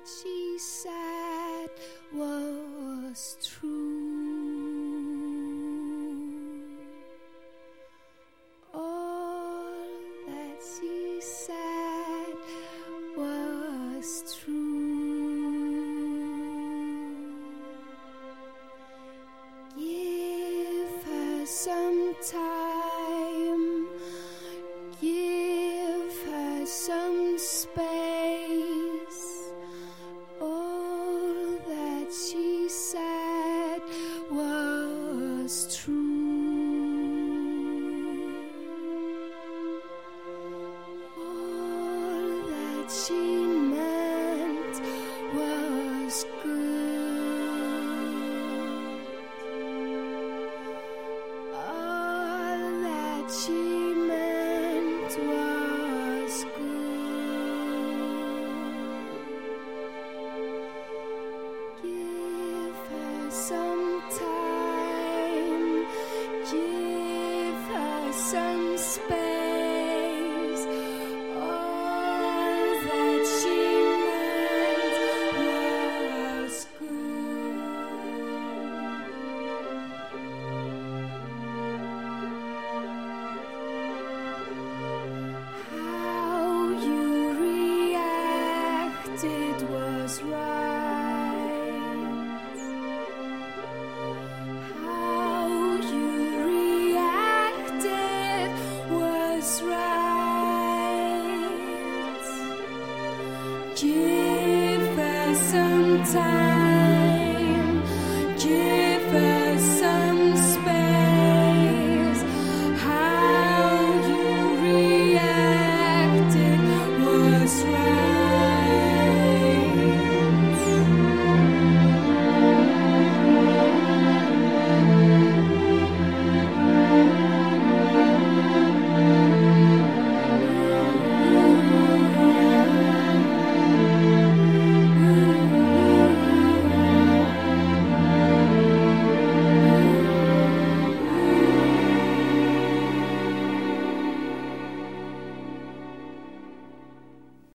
she said was true. All that she said was true. Give her some time, give her some space. All that she said was true. All that she meant was good. All that she meant was good. Give her some time, give her some space. All that she meant was good. How you reacted was right. How you reacted was right. Give her some time.